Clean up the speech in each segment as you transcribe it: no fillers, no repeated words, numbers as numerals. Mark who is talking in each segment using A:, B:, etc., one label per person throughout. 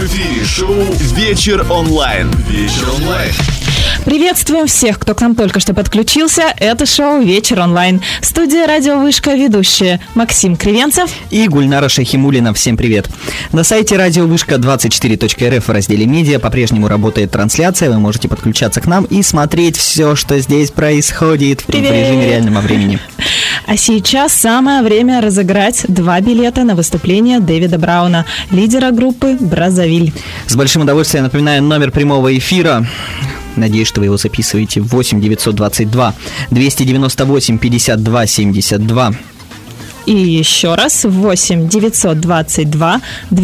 A: эфире шоу «Вечер онлайн». «Вечер онлайн».
B: Приветствуем всех, кто к нам только что подключился. Это шоу «Вечер онлайн». Студия «Радио Вышка», ведущие Максим Кривенцев
C: и Гульнара Шахимуллина. Всем привет. На сайте «Радио Вышка» 24.рф в разделе «Медиа» по-прежнему работает трансляция. Вы можете подключаться к нам и смотреть все, что здесь происходит в режиме реального времени.
B: А сейчас самое время разыграть 2 билета на выступление Дэвида Брауна, лидера группы «Браззавиль».
C: С большим удовольствием напоминаю номер прямого эфира. Надеюсь, что вы его записываете. 8 922 298 52 72.
B: И еще раз 8 922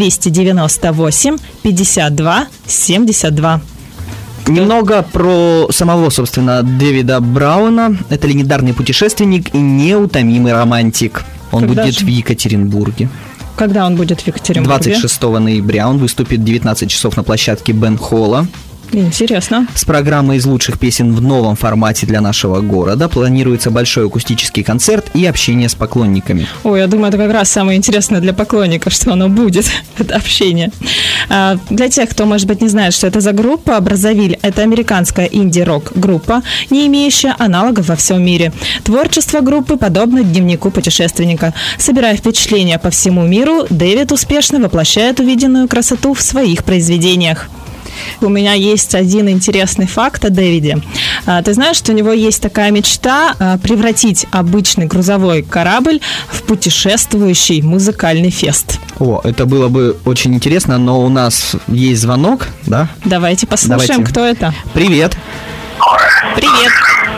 B: 298 52 72.
C: Немного про самого, собственно, Дэвида Брауна. Это легендарный путешественник и неутомимый романтик. Он будет в Екатеринбурге.
B: Когда он будет в Екатеринбурге?
C: 26 ноября. Он выступит в 19 часов на площадке Бен-Холла.
B: Интересно.
C: С программой из лучших песен в новом формате для нашего города. Планируется большой акустический концерт и общение с поклонниками.
B: Ой, я думаю, это как раз самое интересное для поклонников, что оно будет, это общение. Для тех, кто, может быть, не знает, что это за группа, «Браззавиль» — это американская инди-рок-группа, не имеющая аналогов во всем мире. Творчество группы подобно дневнику путешественника. Собирая впечатления по всему миру, Дэвид успешно воплощает увиденную красоту в своих произведениях. У меня есть один интересный факт о Дэвиде. Ты знаешь, что у него есть такая мечта превратить обычный грузовой корабль в путешествующий музыкальный фест.
C: О, это было бы очень интересно, но у нас есть звонок, да?
B: Давайте послушаем, кто это.
C: Привет.
B: Привет.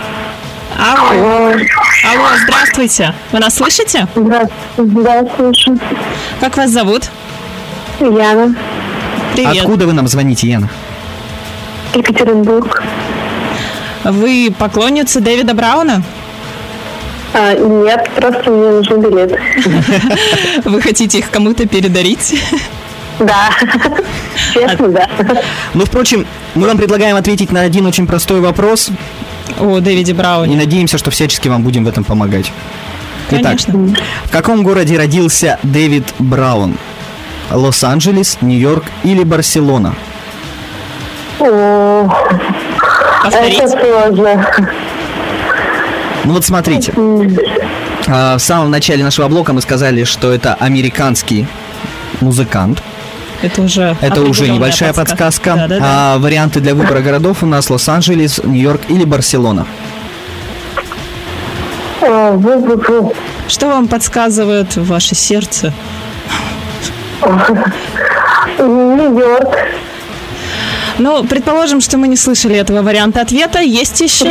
B: Алло, здравствуйте. Вы нас слышите?
D: Да, слышу.
B: Как вас зовут?
D: Яна.
B: Привет.
C: Откуда вы нам звоните, Яна?
D: Екатеринбург.
B: Вы поклонница Дэвида Брауна?
D: Нет, просто мне нужен билет.
B: Вы хотите их кому-то передарить?
D: Да, честно, да.
C: Ну, впрочем, мы вам предлагаем ответить на один очень простой вопрос.
B: О Дэвиде Брауне.
C: И надеемся, что всячески вам будем в этом помогать.
B: Конечно.
C: Итак, в каком городе родился Дэвид Браун? Лос-Анджелес, Нью-Йорк или Барселона?
D: Это сложно.
C: Ну вот смотрите. В самом начале нашего блока мы сказали, что это американский музыкант.
B: Это уже
C: небольшая подсказка.
B: Да.
C: А варианты для выбора городов у нас Лос-Анджелес, Нью-Йорк или Барселона.
B: Что вам подсказывает ваше сердце?
D: Нью-Йорк.
B: Ну, предположим, что мы не слышали этого варианта ответа. Есть еще?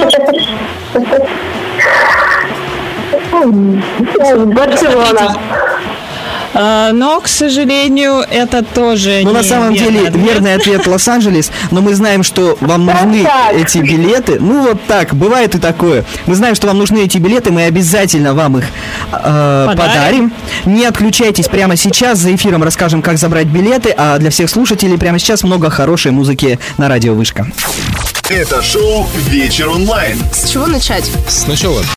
D: Барселона.
B: Но, к сожалению, это тоже не
C: на самом деле верный ответ Лос-Анджелес, но мы знаем, что вам нужны эти билеты. Ну вот так, бывает и такое. Мы знаем, что вам нужны эти билеты, мы обязательно вам их подарим. Не отключайтесь прямо сейчас, за эфиром расскажем, как забрать билеты, а для всех слушателей прямо сейчас много хорошей музыки на Радио Вышка.
A: Это шоу «Вечер онлайн».
E: С чего начать?
F: Сначала